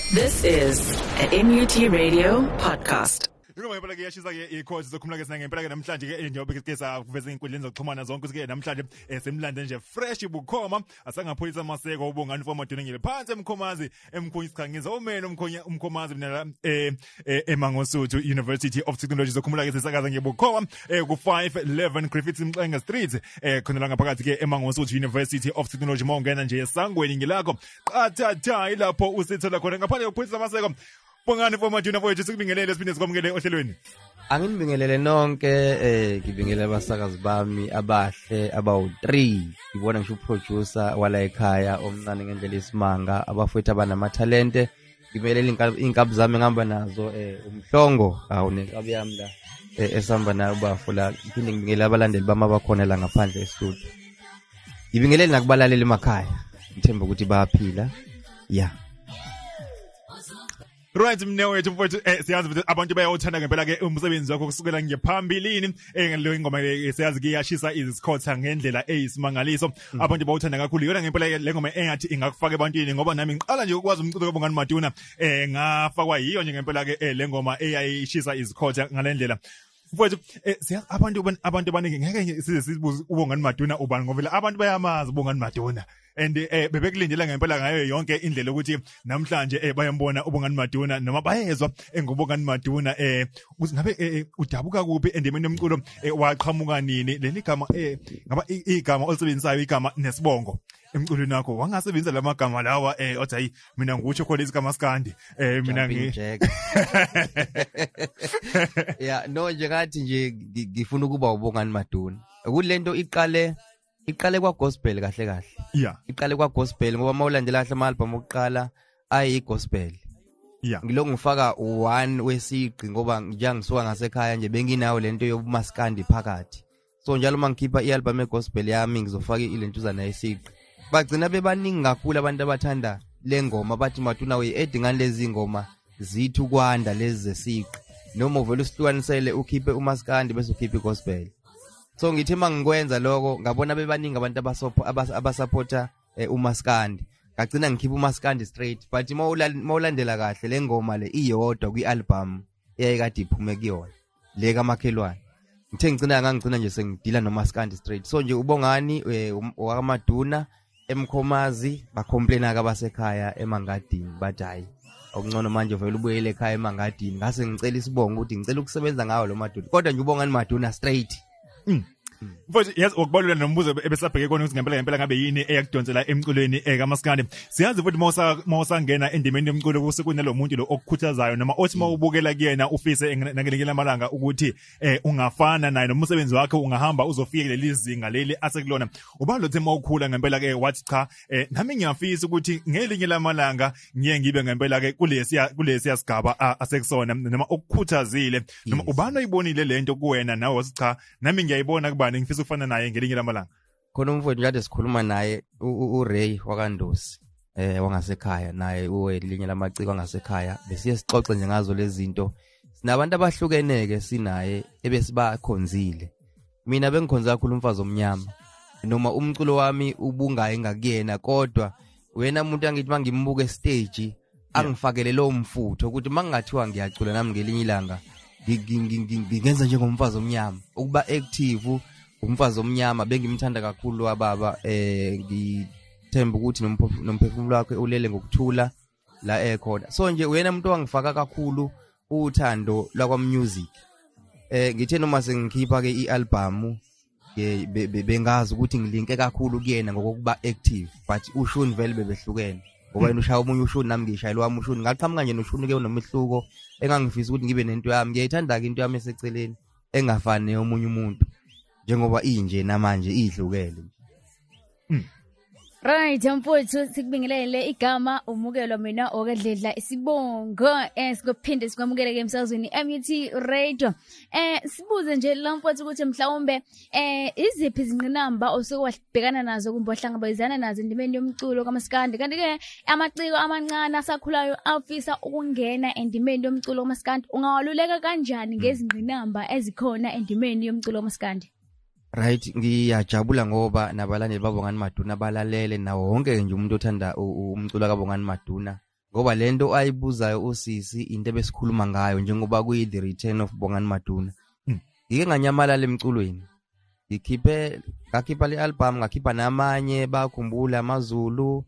This is a MUT Radio podcast. Ngoma ngempela ke yashisa ke ikhozi sokhumula ke sina ngempela ke namhlanje ke njengoba ke saveza inkundleni zokuxhumana zonke ke namhlanje semlande nje fresh bukhoma asangapholisa amaseko ubongani format ngile phansi emkhomazi emkhonyi sikhangiza umene umkhomazi mina eMangosuthu University of Technology zokhumula ke sisakaza ngebukhoma ku511 Griffith Mxenge Street khona la ngaphakathi ke eMangosuthu University of Technology mawungena nje esangweni ngilakho qathatha ilapho usithola khona ngaphandle kokupholisa amaseko. Bongani format yethu sikubingelele siphinde sikwamukele ohlelweni. Anginibingelele nonke ngibingelele abasakazi bami abahle abawu3 ngibona ngisho producer wala ekhaya omncane ngendlela isimanga abafowethu abanama talente ngibingelele inkabi zami ngihamba nazo umhlongo awunenkabi yami la esihamba nayo bafula iphinde ngibingelele abalandeli bami abakhona la ngaphandle estudio ngibingelele nakubalaleli emakhaya ngithemba ukuthi bayaphila Right mnewe wethu mfowethu siyazi ukuthi abantu bayawuthanda ngempela ke umsebenzi wakho kusukela ngephambilini ngelo ingoma siyazi ke yashisa izikhotha ngendlela eyisimangaliso abantu bawuthanda kakhulu yona ngempela le ngoma engathi ingakufaka ebantwini ngoba nami ngiqala nje ukwazi umculo kaBongani Maduna ngafakwa yiyo nje ngempela ke le ngoma eyayishisa izikhotha ngalendlela. Mfowethu siyazi abantu abaningi ngeke size sibuze uBongani Maduna ubani ngoba abantu bayamazi uBongani Maduna and bebekulindela ngempela ngayo yonke indlela ukuthi namhlanje bayambona uBongani Maduna noma bayezwa ngobongani Maduna ukuthi ngabe udabuka kuphi endemeni yomculo waqhamuka nini leli gama ngaba igama olisebenzisayo igama nesibongo emculweni wakho wangasebenzisa lamagama lawa othi hayi mina ngutsho khona isigama sikandi mina no nje ngathi nje ngifuna ukuba uBongani Maduna kulento iqale kwa gospel kahle iqale kwa gospel ngoba mawulandela kahle ama album okuqala ayi gospel ngiloko ngifaka 1 wesiqi ngoba njengisuka ngasekhaya nje benginayo lento yobumaskandi phakathi so njalo mangikhipha ialbum egospel yami ngizofaka ilentuzana yesiqi bagcina bebaningi kakhulu abantu abathanda lengoma bathi Maduna we edingani lezi ngoma zithu kwanda lezi zesiqi noma uvela usihlukanisele ukhiphe umaskandi bese ukhiphe igospel. So ngithi mangikwenza lokho ngabona bebaningi abantu abasupporta umaskandi ngagcina ngikhipha umaskandi straight but mawulandela kahle le ngoma le iyodwa kwialbum eyayikade iphume kuyona le kaMakhelwane ngithe ngigcina nje sengidila nomaskandi straight so nje uBongani wakaMaduna eMkhomazi bacomplaina kabasekhaya eMangadini bathi hayi okungcono manje vele ubuyele ekhaya eMangadini ngase ngicela isibongo ukuthi ngicela ukusebenza ngawo lo Maduna kodwa nje uBongani Maduna straight. Mfowethu yes ukubalula nombuzo ebesabheke kona ukuthi ngempela ngabe yini eyakudonsela emculweni kaMaskandi siyazi futhi mawusangena endimeni yomculo kusekunalo muntu lo okukhuthazayo noma othi mawubukela kuyena ufise nangelinye amalanga ukuthi ungafana naye nomsebenzi wakhe ungahamba uzofika leli zinga leli asekulona uba lo thema ukukhula ngempela ke wathi cha nami ngiyafisa ukuthi ngelinye lamalanga ngiye ngibe ngempela ke kulesiya sigaba asekusona noma okukhuthazile noma ubani oyibonile lento kuwena nawe wathi cha nami ngiyayibona kubani ngifisa ukufana naye ngelinye lamalanga khona umfowethu kade sikhuluma naye uRay wakandosi wangasekhaya naye uwelinye lamaciko wangasekhaya besiye sixoxe nje ngazo lezi zinto sinabantu abahlukeneke sinaye ebesibakhonzile mina bengikhonza kakhulu umfazi omnyama noma umculo wami ubungaye ngakuyena kodwa wena umuntu angithi mangimbuke stage angifakele lo mfutho ukuthi mangingathiwa ngiyacula nami ngelinye ilanga ngingenza njengomfazi omnyama ukuba active umfazi omnyama bengimthanda kakhulu wababa ngithemba ukuthi nomphefumulo wakhe ulele ngokuthula la ekhona so nje wena umuntu wangifaka kakhulu uthando lakwa music ngithe noma sengikhipha ke ialbum bengazi ukuthi ngilinke kakhulu kuyena ngokuba active but ushuni vele bebehlukene ngoba yena ushaya umunye ushuni nami ngishayela wami ushuni ngaqhamuka nje noshuni ke unomehluko engangifisa ukuthi ngibe nento yami ngiyayithanda ke into yami eseceleni engafani neyomunye umuntu njengoba inje namanje ihlukele. Right mfowethu sikubingelele igama umukelwa mina okadledla isibongo sikophinde sikwamukele ke emsakazweni MUT Radio sibuze nje la mfowethu ukuthi mhlawumbe iziphi izingqinamba osokwabhekana nazo kumbe wahlangabezana nazo endimeni yomculo kaMaskandi kanti ke amaciko amancane asakhulayo afisa ukungena endimeni yomculo kaMaskandi ungawaluleka kanjani ngezingqinamba ezikhona endimeni yomculo kaMaskandi? Right, ngiyajabula ngoba nabalandeli baBongani Maduna balalele nawo wonke nje umuntu othanda umculo kaBongani Maduna ngoba lento ayibuzayo usisi into ebesikhuluma ngayo njengoba kuyi The Return of Bongani Maduna. Ngike nganyamalala emculweni. Ngakhipha le album, ngakhipha namanye bakhumbula amaZulu,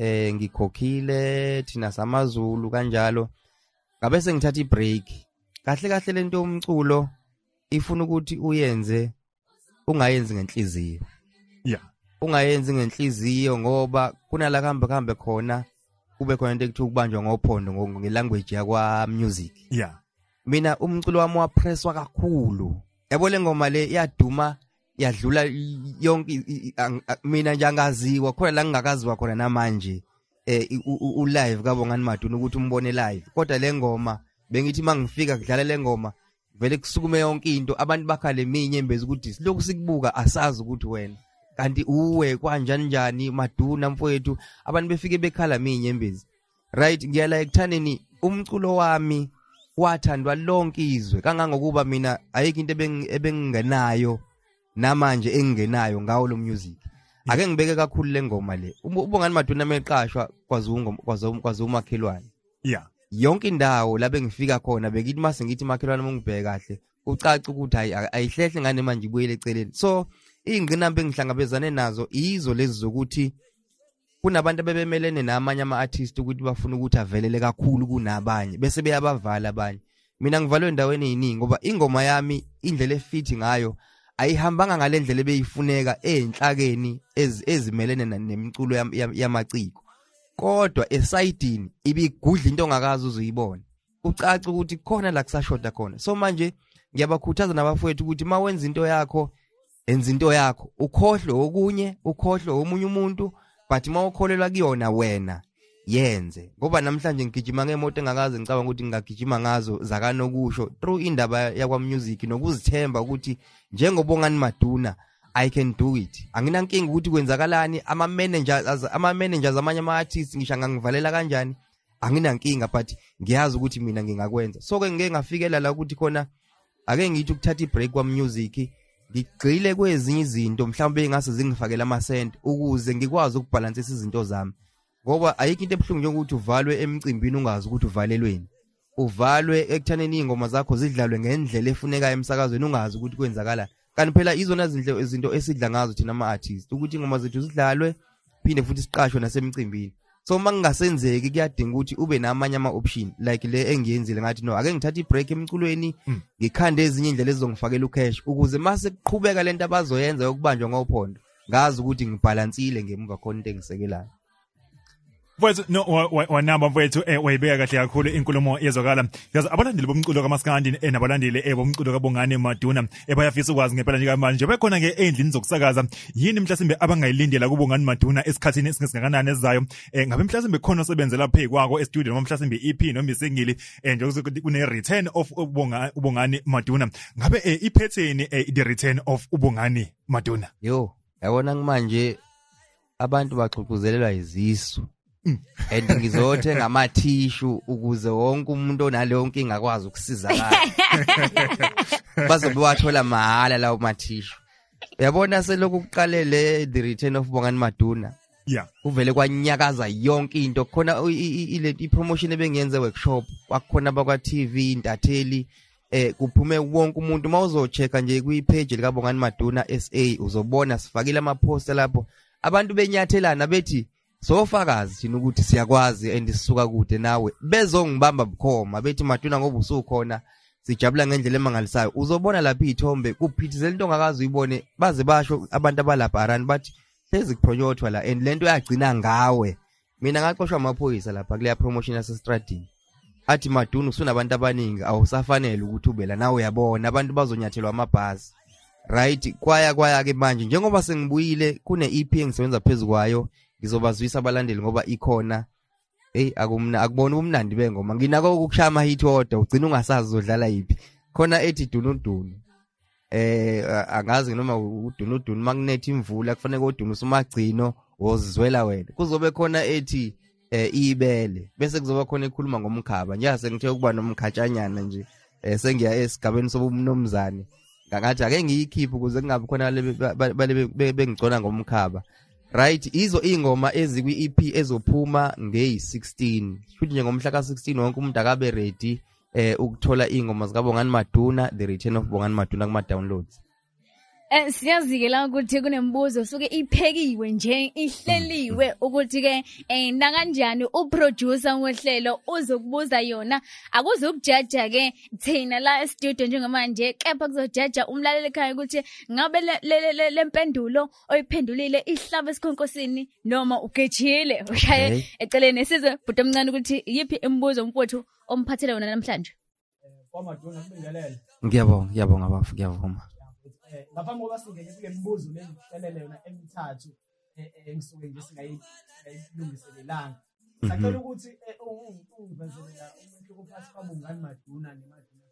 ngikhokhile thina samaZulu kanjalo. Ngabe sengithatha ibreak. Kahle lento yomculo ifuna ukuthi uyenze ungayenzi ngenhliziyo. Yeah. Ungayenzi ngenhliziyo ngoba kunala kambe khona kube khona into ekuthiwa ukubanjwa ngophondo ngelanguage yakwa music. Yeah. Mina umculo wami wapresswa kakhulu. Yabo le ngoma le yaduma yadlula yonke mina nje angaziwa khona la ngingakaziwa khona namanje u live kaBongani Maduna ukuthi umbone live. Kodwa le ngoma bengithi mangifika kudlala le ngoma vele kusukume yonke into abantu bakhale eminye embezi ukuthi lokhu sikubuka asazi ukuthi wena kanti uwe kanjani Maduna mfowethu abantu befike bekhala eminye embezi. Right, ngiyala ekuthaneni umculo wami wathandwa lonke izwe kangangokuba mina ayikho into ebengingenayo namanje engingenayo ngawo lo music. Ake ngibeke kakhulu le ngoma le. uBongani Maduna meqashwa kwaZulu makhelwane. Yeah. Yonke indawo la bengifika khona bekithi mase ngithi makhelwane mongibheke kahle ucaca ukuthi ayihlehle ngane manje ibuyele eceleni. So ingqinamba engihlangabezane nazo izo lezi zokuthi kunabantu abebemelene namanye ama-artist ukuthi bafuna ukuthi avelele kakhulu kunabanye bese beyabavala abanye. Mina ngivalwe endaweni eziningi ngoba ingoma yami indlela efithi ngayo ayihambanga ngalendlela ebeyifuneka enhlakeni ezimelene nemiculo yamaciko. Kodwa esayidini ibigudla into ongakazi uzuyibona. Ucaca ukuthi khona la kusashoda khona. So manje ngiyabakhuthaza nabafowethu ukuthi mawenza into yakho enza into yakho. Ukhohle okunye, ukhohle omunye umuntu, but mawukholelwa kuyona wena yenze. Ngoba namhlanje ngigijima ngemoto engakaze ngicabanga ukuthi ngagijima ngazo zakanokusho through indaba yakwa music nokuzithemba ukuthi njengoBongani Maduna I can do it. Anginankinga ukuthi kwenzakalani ama managers amanye ama artists ngisho ngangivalela kanjani anginankinga but ngiyazi ukuthi mina ngingakwenza. So ke ngeke ngafikela la ukuthi khona ake ngithi ukuthatha ibreak kwa music ngigcile kwezinye izinto mhlawumbe engase zingifakela ama cent ukuze ngikwazi ukubalance izinto zami. Ngoba ayikho into ebuhlungu njengokuthi uvalwe emcimbini ungazi ukuthi uvalelweni. Uvalwe ekuthaneni ingoma zakho zidlalwe ngendlela efuneka emsakazweni ungazi ukuthi kwenzakala. Kanti phela izona izinto esidla ngazo thina ama-artists ukuthi ingoma zethu zidlalwe phinde futhi siqashwe nasemcimbini. So mangingasenzeki kuyadinga ukuthi ube namanye ama-option like le engiyenzile ngathi no ake ngithatha ibreak emculweni ngikhande ezinye indlela ezizongifakela ucash ukuze mase kuqhubeka lento abazoyenza yokubanjwa ngophondo ngazi ukuthi ngibalansile ngemuva khona into engisekelayo. Mfowethu no wanamba mfowethu wayibeka kahle kakhulu inkulumo yezwakala. Yazi abalandeli bomculo kaMaskandi nabalandeli bomculo kaBongani Maduna bayafisa ukwazi ngempela nje manje bekhona ke endlini zokusakaza yini mhlasimbe abangayilindela kuBongani Maduna esikhathini esingakanani ezayo. Ngabe mhlasimbe khona osebenzela phe kwako e-studio noma mhlasimbe EP noma isingili nje kune return of uBongani Maduna. Ngabe iphetheni the return of uBongani Maduna. Yo yabona manje abantu baxuquzelelwa izisu. And ngizothe ngamathishu ukuze wonke umuntu onaleyo nkinga akwazi ukusizakala. Bazobe wathola mahala lawo mathishu. Uyabona selokhu kuqalele The Return of Bongani Maduna. Yeah. Kuvele kwanyakaza yonke into khona i promotion ebengiyenze workshop kwakhona bakwa TV intatheli kuphume wonke umuntu mawuzochecka nje kwi-page lika Bongani Maduna SA uzobona sifakile ama poster lapho abantu benyathelana bethi sofakazi thina ukuthi siyakwazi and sisuka kude nawe bezongibamba bukhoma bethi Maduna ngoba usukhona sijabula ngendlela emangalisayo uzobona lapha izithombe kuphithizela into ongakazi uyibone baze basho abantu abalapha arani bathi hlezi kuphonyothwa la and lento yagcina ngawe. Mina ngaqoshwa amaphoyisa lapha kuleya promotion yasestradini athi Maduna usunabantu abaningi awusafanele ukuthi ube la nawe uyabona abantu bazonyathelwa amabhasi. Right, kwaya ke manje njengoba sengibuyile kune EP engisebenza phezulu kwayo ngizobazwisa abalandeli ngoba ikhona akubona umnandi bengoma nginako ukushaya ama hit order ugcina ungasazi uzodlala yipi khona ethi dunudunu angazi noma udunudunu magnet imvula kufanele udunu usumagcino wozizwela wena kuzobe khona ethi ibele bese kuzoba khona ekhuluma ngomkhaba nje sengithe ukuba nomkhatshanyana nje sengiya esigabeni sobumnomzane ngathi ake ngiyikhiphe ukuze kungabi khona bengicona ngomkhaba. right izo ingoma ezikwi EP ezophuma ngey16 futhi nje ngomhla ka16 wonke umuntu akabe ready ukuthola ingoma zikaBongani Maduna the return of Bongani Maduna kuma downloads. Siyazike la ukuthi kunembuzo suke iphekiwe nje ihleliwe ukuthi ke na kanjani uproducer ngohlelo uzokubuza yona akuzukujaja ke thina la studio njengamanje kepha kuzojaja umlaleli ekhaya ukuthi ngabe lempendulo oyiphendulile ihlaba esikhonkosini noma ugejile ushaye eceleni size bhuti omncane ukuthi yipi imbuzo mfowethu omphathele wona namhlanje. kwaMaduna kubingelele. Ngiyabonga bafu ngiyavuma. Ngaphambi kokuba singene kule mibuzo lengihlelele yona emithathu engisuke nje singayilungiselelanga. Sacela ukuthi ungivezelela umuntu kuphathi kwaBongani Maduna neMaduna.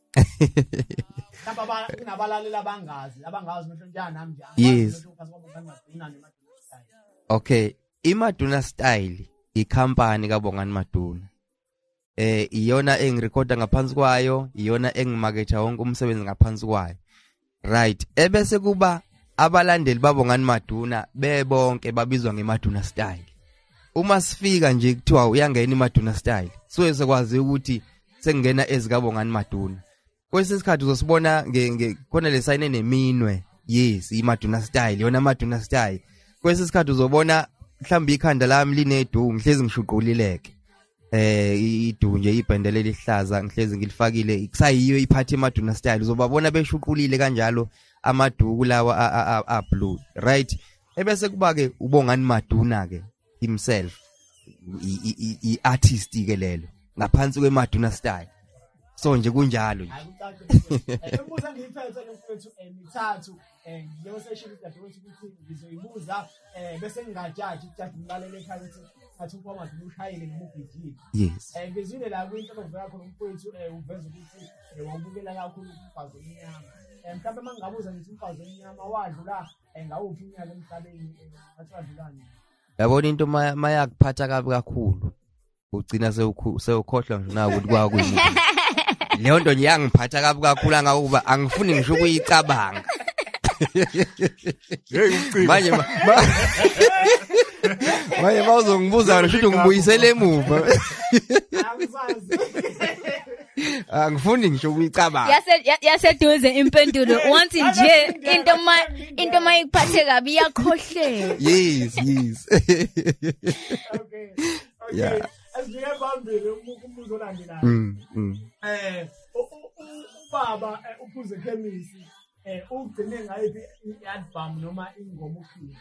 Lapha kunabalaleli abangazi mhlawumbe njani nami nje. Yes. Kuphathi kwaBongani Maduna neMaduna style. Okay, iMaduna style ikhampani kaBongani Maduna. Iyona engirecorda ngaphansi kwayo, iyona engimarketa wonke umsebenzi ngaphansi kwayo. Right, ebese kuba abalandeli baBongani Maduna bebonke babizwa ngeMaduna style. Uma sifika nje kuthiwa uyangena iMaduna style, so sekwazi ukuthi sengena ezikaBongani Maduna. Kwesisikhathi uzosibona khona le sign eneminwe. Yes, iMaduna style, yona Maduna style. Kwesisikhathi uzobona mhlawumbe ikhanda lami linedu ngihlezi ngishuqulileke. Idu nje ibhendele lihlaza ngihlezi ngilifakile ikusayiyo iphathi eMaduna style uzobabona beshuqulile kanjalo amaduku lawa a blue right ebese kuba ke uBongani Maduna ke himself iartist ke lelo ngaphansi kweMaduna style so nje kunjalo nje. Imibuzo engiyiphethe mfowethu emithathu ngiyoseshiya ukuthi ngizoyibuza bese ngingajaji ukuthi umlaleli ekhaya ukuthi athi kwaMaduna ushayile ngomubhijile. Yes. Ngizwile la kwinto ovela khona umfowethu uveza ukuthi wabukela kakhulu umfazi omnyama. Mhlawumbe mangabuza ngithi umfazi omnyama wadlula ngawuphi unyaka emhlabeni athandulani. Yabona into mayakuphatha kabi kakhulu ugcina sewukhohlwa nje na ukuthi kwakuyini. Leyo nto nje yangiphatha kabi kakhulu ngakuba angifuni ngisho ukuyicabanga. Manje mawuzongibuza wena futhi ngibuyisele emuva. Angifuni ngisho ukuyicabanga. Yaseduze impendulo once nje into mayikuphathe kabi iyakhohlela. Yes. Okay. Yeah. Asiyabambile umbuzo olandelayo. Ubaba uphuze chemistry ugcine ngayiphi i-album noma ingoma ukhipha.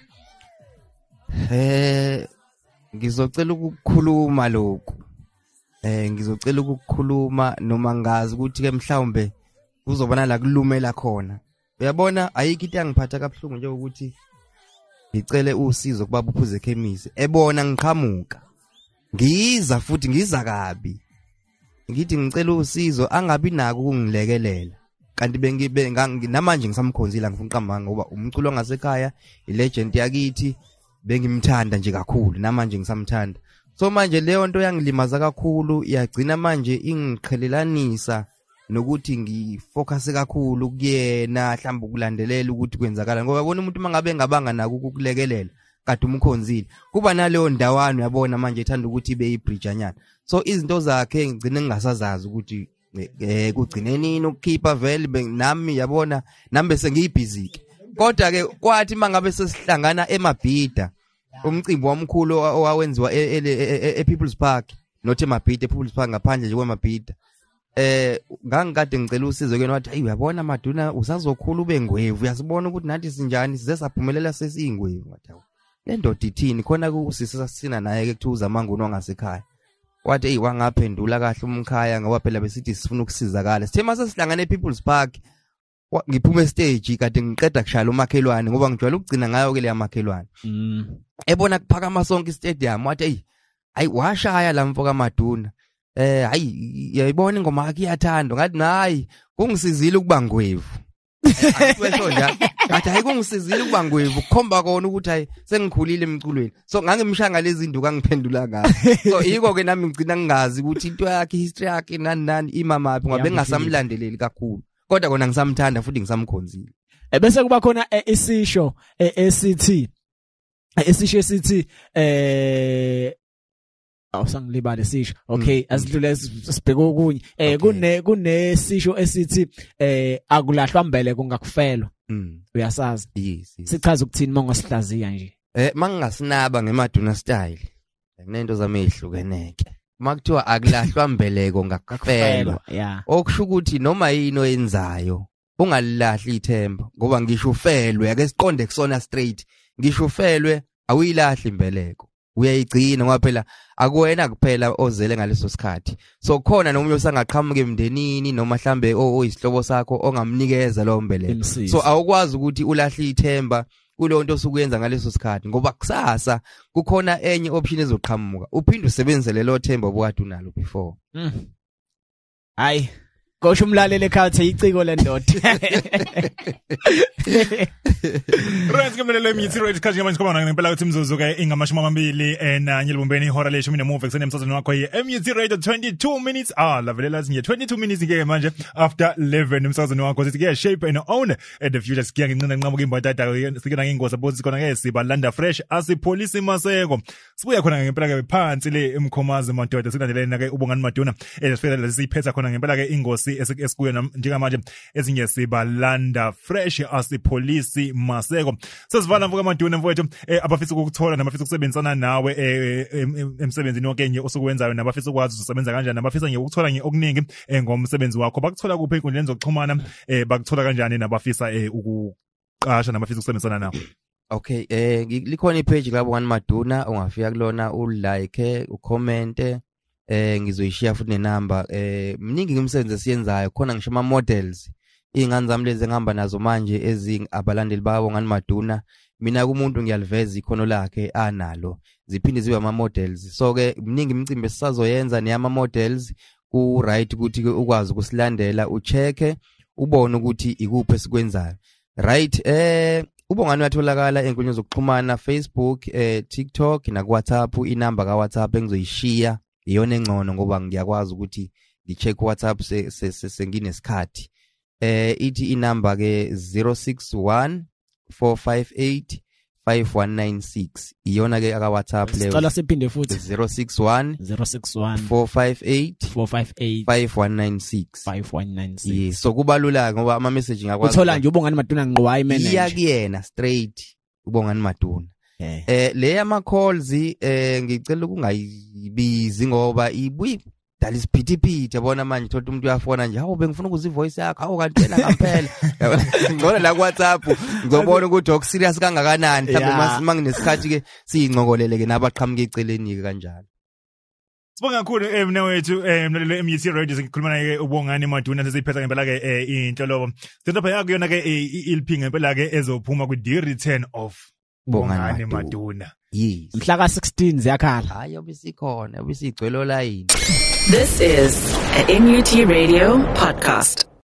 Ngizocela ukukhuluma lokho. Ngizocela ukukhuluma noma ngazi ukuthi ke mhlawumbe kuzobana la kulumela khona. Uyabona ayikho into engiphatha kabuhlungu nje ukuthi ngicele usizo kubaba uphuze chemistry ebona ngiqhamuka. Ngiza futhi ngiza kabi. Ngithi ngicela usizo angabi nako ukungilekelela. Kanti namanje ngisamkhonzile ngifuna uqamba ngoba umculo ngasekhaya ilegend yakithi bengimthanda nje kakhulu namanje ngisamthanda. So manje leyo nto yangilimaza kakhulu yagcina manje ingikhelelelanisa nokuthi ngifocus kakhulu kuyena mhlawumbe ukulandelela ukuthi kwenzakala ngoba yabona umuntu mangabe ngabanga nako ukukulekelela kade umkhonzile kuba naleyo ndawano yabona manje ethanda ukuthi ibe ibridgeanyana. So izinto zakhe ngicine ngingasazazi ukuthi kugcine nini ukukhipha vele nami yabona nami bese ngiyibhizi kodwa ke kwathi mangabe sesihlangana eMabhida umcimbi wamkhulu owawenziwa ePeople's Park not eMabhida ePeople's Park ngaphandle nje kweMabhida ngangikade ngicela usizo kena wathi ayi uyabona Maduna usazokhula ube ngwevu uyasibona ukuthi nathi sinjani size saphumelela sesingwevu wathi le ndoda ithini khona kusisasina naye ke kuthuza amanguni ongasekhaya wathi hey wangaphendula kahle umkhaya ngoba phela besithi sifuna ukusizakala sithe mase sihlangana ePeople's Park ngiphume estage kade ngiqeda kushaya umakhelwane ngoba ngijwayele ukugcina ngayo ke le makhelwane ebona kuphakama sonke istadium wathi hey washaya la mfoka Maduna hayi yayibona ingoma yakhe iyathandwa ngathi hayi kungisizile ukuba ngwevu akwesho nje ngathi hayi kungisizile ukuba ngwevu kukhomba kona ukuthi hayi sengikhulile emculweni so ngangimshanga lezi zinto kangiphendula ngazo so yiko ke nami ngicina ngingazi ukuthi into yakhe history yakhe nani imamaphi ngoba bengasamlandeleli kakhulu kodwa kona ngisamthanda futhi ngisamkhonzile bese kuba khona isisho esithi esisho sithi awusangilibale sisho okay asidlule sibheke okunye kunesisho esithi akulahlwa mbele kungakufelwa uyasazi sichaza ukuthini mangasihlaziya nje mangingasinaba ngemaduna style kunento zami ehlukeneke makuthiwa akulahlwa mbeleko ngakufelwa okusho ukuthi noma yini oyenzayo ungalilahli ithemba ngoba ngisho ufelwe ake siqonde kusona straight ngisho ufelwe awuyilahli imbeleko uyayigcina ngoba phela akuwena kuphela ozele ngaleso sikhathi so khona nomunye osangaqhamuka emndenini noma mhlambe oyisihlobo sakho ongamnikeza lo mbeleko so awukwazi ukuthi ulahle ithemba kulonto osukuyenza ngaleso sikhathi ngoba kusasa kukhona enye option ezoqhamuka uphinde usebenzele lo themba obukade unalo before hayi Kosho umlaleli ekhaya iciko lendoda. Right ngemelele imithi right khathi manje khona ngempela ukuthi imzuzu ke ingamashumi amabili nanye libumbeni ihora leshumi nemuva kusene emsazweni wakho ye-MUT Radio 22 minutes lavelela nje 22 minutes ngeke manje after 11 emsazweni wakho sithi ke shape and own the future sikiya ngincane nqamuka imbadada sikena ngengozi bothi khona ke sibalanda fresh asipolisi maseko sibuya khona ngempela ke phansi le emkhomazi madoda silandelena ke ubongani maduna esifela lesiphetha khona ngempela ke ingozi esikuyo njengamanje ezinye sibalanda fresh asipolisi maseko sesivala mvuka maduna mfowethu abafisa ukuthola nabafisa ukusebenzisana nawe emsebenzini wonke nje osukwenzayo nabafisa ukwazi usebenza kanjani nabafisa nje ukuthola nje okuningi ngomsebenzi wakho bakuthola kuphi inkundleni zokuxhumana bakuthola kanjani nabafisa ukuqasha nabafisa ukusebenzisana nawe okay likhona ipage lapho ngani maduna ungafika kulona ulike ucommente ngizoyishiya futhi nenamba mningi ngimsebenze siyenzayo khona ngisho ama models ingane zami lezi ngihamba nazo manje ezingabalandeli babo ngani maduna mina kumuntu ngiyaliveza ikhono lakhe analo ziphinde zibe ama models so ke mningi imicimbi esisazoyenza neyama models ku right ukuthi ukwazi ukusilandela uchecke ubone ukuthi ikuphi esikwenzayo right ubongani uyatholakala enkundleni zokuxhumana Facebook TikTok na WhatsApp inamba ka WhatsApp engizoyishiya iyona engcono ngoba ngiyakwazi ukuthi ngicheck WhatsApp senginesikhathi ithi inamba ke 061 458 5196 iyona ke aka WhatsApp leyo sicela siphinde futhi 061 458 5196 yes so kubalula ngoba ama message ngakwazi uthola nje ubongani maduna ngqwayi manager iya kuyena straight ubongani maduna le ama calls ngicela ukungayibizi ngoba ibuyi dala isiphithiphithi yabona manje thola umuntu uyafona nje hawo bengifuna ukuza ivoice yakho hawo kanti phela ngampela ngona la ku WhatsApp ngizobona ukuthi ok serious kangakanani mhlawumbe manginesikhathi ke siyincokolele ke nabaqhamuka eceleni ke kanjalo Sibonga kakhulu mnewethu mlalelo MUT Radio sikhuluma naye ubongani maduna sesiphetha ngempela ke inhlolobo sithatha phaya kuyona ke ilphi ngempela ke ezophuma ku the return of Bongani maduna yes mhla ka 16 ziyakhala hayi obisikhona obisigcwelo line This is a MUT Radio podcast.